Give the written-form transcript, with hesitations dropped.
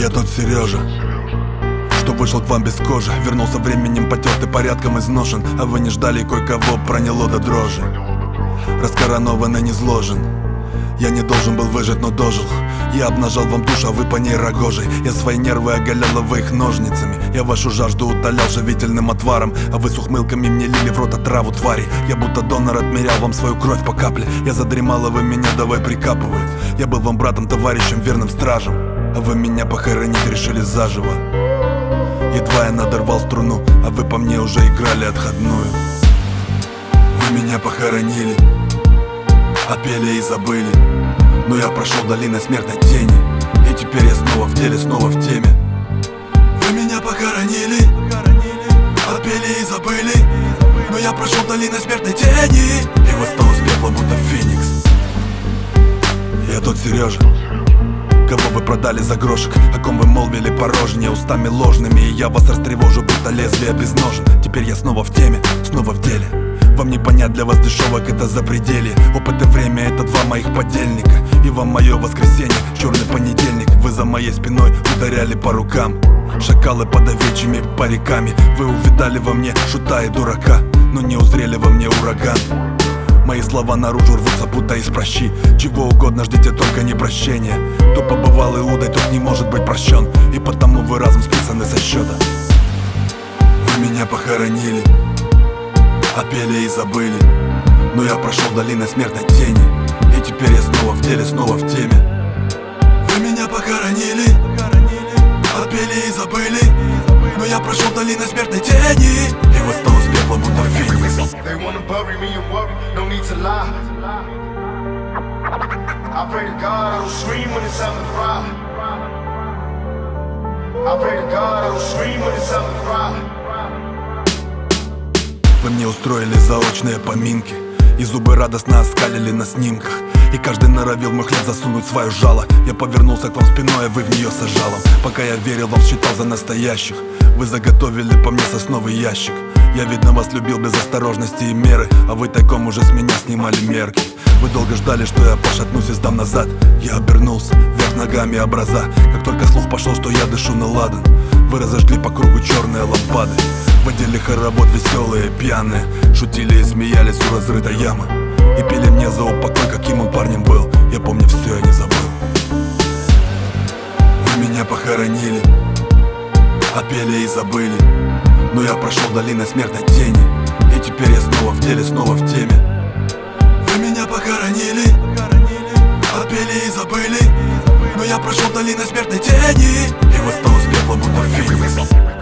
Я тот Сережа, что вышел к вам без кожи. Вернулся временем потертый, порядком изношен. А вы не ждали, кое-кого проняло до дрожи. Раскоронован и низложен. Я не должен был выжить, но дожил. Я обнажал вам душу, а вы по ней рогожей. Я свои нервы оголял, вы их ножницами. Я вашу жажду утолял живительным отваром, а вы с ухмылками мне лили в рот отраву твари. Я будто донор отмерял вам свою кровь по капле. Я задремал, а вы меня давай прикапывают. Я был вам братом, товарищем, верным стражем, а вы меня похоронить решили заживо. Едва я надорвал струну, а вы по мне уже играли отходную. Вы меня похоронили, отпели и забыли. Но я прошел долиной смертной тени, и теперь я снова в деле, снова в теме. Вы меня похоронили, отпели и забыли. Но я прошел долиной смертной тени и восстал из пепла, будто феникс. Я тот Сережа, кого вы продали за грошек, о ком вы молвили порожнее устами ложными. И я вас растревожу, будто лезвие без ножен. Теперь я снова в теме, снова в деле. Вам не понять, для вас дешевок это запределье. Опыт и время — это два моих подельника. И вам мое воскресенье, черный понедельник. Вы за моей спиной ударяли по рукам. Шакалы под овечьими париками. Вы увидали во мне шута и дурака, но не узрели во мне ураган. Мои слова наружу рвутся, будто из прощи. Чего угодно ждите, только не прощения. Кто побывал Иудой, тот не может быть прощен, и потому вы разом списаны со счета. Вы меня похоронили, отпели и забыли. Но я прошел долиной смертной тени, и теперь я снова в деле, снова в теме. Вы меня похоронили, отпели и забыли. Но я прошел долиной смертной тени и восстал из пепла, будто феникс. They wanna bury me and worry, no need to lie. I pray to God I don't scream when it's time to fry. I pray to God I don't scream when it's time to fry. Вы мне устроили заочные поминки, и зубы радостно оскалили на снимках. И каждый норовил в мой хлеб засунуть свое жало. Я повернулся к вам спиной, а вы в нее с жалом. Пока я верил вам, считал за настоящих, вы заготовили по мне сосновый ящик. Я, видно, вас любил без осторожности и меры, а вы тайком уже с меня снимали мерки. Вы долго ждали, что я пошатнусь и сдам назад. Я обернулся, вверх ногами образа. Как только слух пошел, что я дышу на ладан, вы разожгли по кругу черные лампады. Водили хоровод веселые, пьяные, шутили и смеялись у разрытой ямы. И пели мне за упокой, каким он парнем был. Я помню все, я не забыл. Вы меня похоронили, отпели и забыли. Но я прошел долиной смертной тени, и теперь я снова в деле, снова в теме. Вы меня похоронили, отпели и забыли. Но я прошел долиной смертной тени и восстал из пепла, будто феникс.